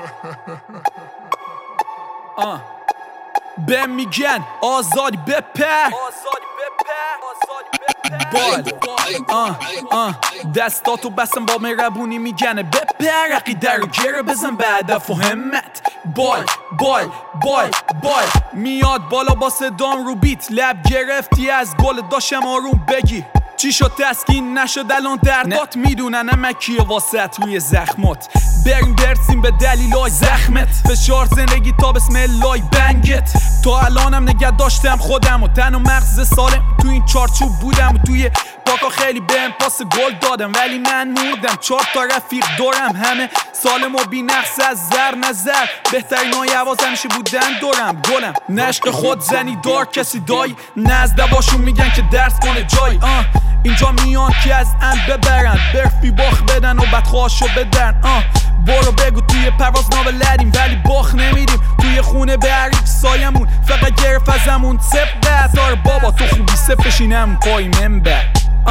به میگن آزادی بپر دستاتو بستم با مهربونی میگنه بپر عقیده رو گره بزن به هدف و همت بال میاد بالا با صدام رو بیت لب گرفتی از گل داشتم آروم بگی چی شد تسکین نشد الان دردات میدونن همه کیه واسط روی زخمات بریم برسیم به دلیلای زخمت فشار زندگی تا بسم الله بنگت تا الانم نگه داشتم خودم و تن و مغز سالم تو این چارچوب بودم و توی پاکا خیلی بهم پاس گل دادم ولی من موندم 4 تا رفیق دورم همه سالم و بی نقص از زر نظر بهترین های عواز همیشه بودن دورم گلم نشق خود زنی دار کسی دایی نزده باشون میگن که درس کنه جایی اینجا میان که از ببرن برفی باخ بدن و بدخواهشو بدن برو بگو توی پرواز نابلدیم ولی باخ نمیدیم توی خونه به عریب سایمون فقط گرف ازمون سپ دار بابا تو خوبی سپ بشینم پای منبر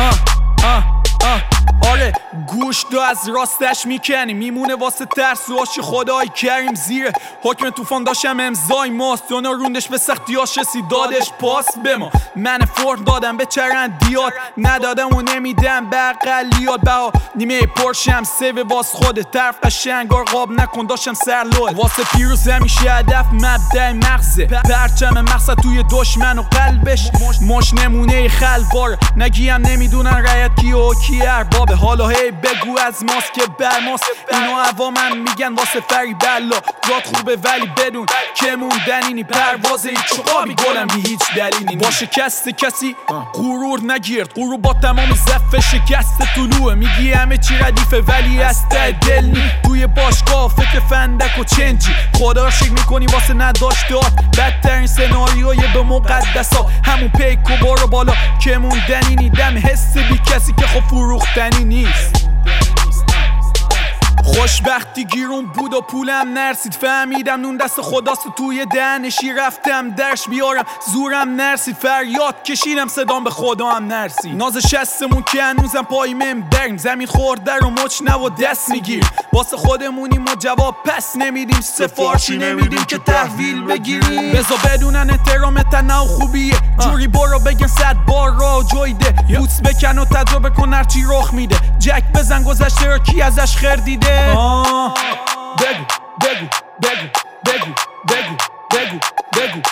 آره گوش دو از راستش میکنی میمونه واسه ترسوهاش خدای کریم زیره حکم توفان داشتم امضای ماست اونا روندش به سختیاش رسی دادش پاس به ما من فرد دادم به چرندیات ندادم و نمیدم به اقلیات بها نیمه پرشم سیو واس خود طرف قشنگار قاب نکن داشتم سرلوه واسه پیروز همیشه هدف مبدأ مغزه پرچم مقصد توی دشمن و قلبش مش نمونه خلواره نگیم نمیدونن رایت کی و کی اربابه حالا هی بگو از ماست که بر ماست اینا عوامن میگن واسه فری بلا جات خوبه ولی بدون که موندنینی پرواز هیچ چقابی گلم بی هیچ دلیلی با شکست کسی غرور نگیرد غرور با تمام زفه شکست طلوعه میگی همه چی ردیفه ولی از ته دل نی توی باشگاه فکر فندک و چنجی خدا رو شکر میکنی واسه نداشتهات بدترین سناریوی به مقدسا همون پیک و برو بالا که موندنینی دم حس بی کسی که خب فروختنی نیست خوشبختی گیرون بود و پولم نرسید فهمیدم نون دست خداست توی دهنشی رفتم درش بیارم زورم نرسید فریاد کشیدم صدام به خدا هم نرسید ناز شستمون که هنوزم پای من بریم زمین خورده رو مچ و دست میگیر واسه خودمونیم و جواب پس نمیدیم سفارشی نمیدیم که تحویل بگیریم بزا بدونن احترام تنها خوبیه جوری برو بگن 100 بار را جویده بوس بکن و تجربه کن هرچی رخ میده جک بزن گذشته رو کی ازش خردیده بگو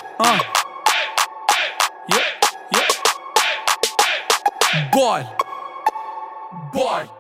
بال